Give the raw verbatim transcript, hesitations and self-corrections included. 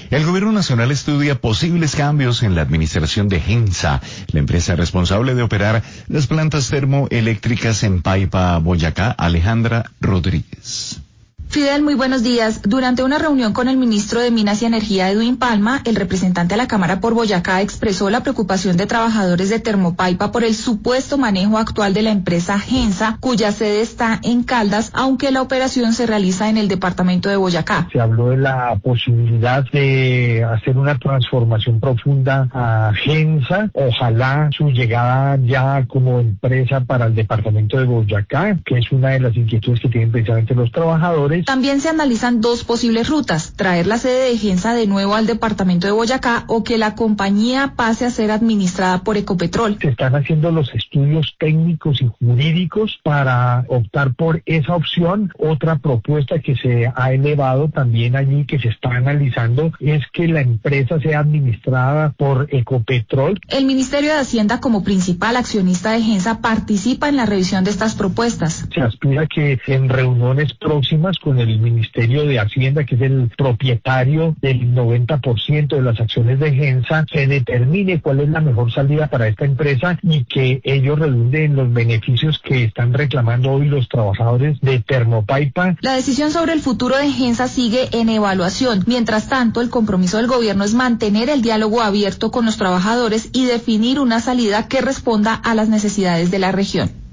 El Gobierno Nacional estudia posibles cambios en la administración de Gensa, la empresa responsable de operar las plantas termoeléctricas en Paipa, Boyacá. Alejandra Rodríguez. Fidel, muy buenos días. Durante una reunión con el ministro de Minas y Energía, Edwin Palma, el representante a la Cámara por Boyacá expresó la preocupación de trabajadores de Termopaipa por el supuesto manejo actual de la empresa Gensa, cuya sede está en Caldas, aunque la operación se realiza en el departamento de Boyacá. Se habló de la posibilidad de hacer una transformación profunda a Gensa, ojalá su llegada ya como empresa para el departamento de Boyacá, que es una de las inquietudes que tienen precisamente los trabajadores. También se analizan dos posibles rutas: traer la sede de Gensa de nuevo al departamento de Boyacá o que la compañía pase a ser administrada por Ecopetrol. Se están haciendo los estudios técnicos y jurídicos para optar por esa opción. Otra propuesta que se ha elevado también allí, que se está analizando, es que la empresa sea administrada por Ecopetrol. El Ministerio de Hacienda, como principal accionista de Gensa, participa en la revisión de estas propuestas. Se aspira que en reuniones próximas con el Ministerio de Hacienda, que es el propietario del noventa por ciento de las acciones de Gensa, se determine cuál es la mejor salida para esta empresa y que ello redunde en los beneficios que están reclamando hoy los trabajadores de Termopaipa. La decisión sobre el futuro de Gensa sigue en evaluación. Mientras tanto, el compromiso del gobierno es mantener el diálogo abierto con los trabajadores y definir una salida que responda a las necesidades de la región.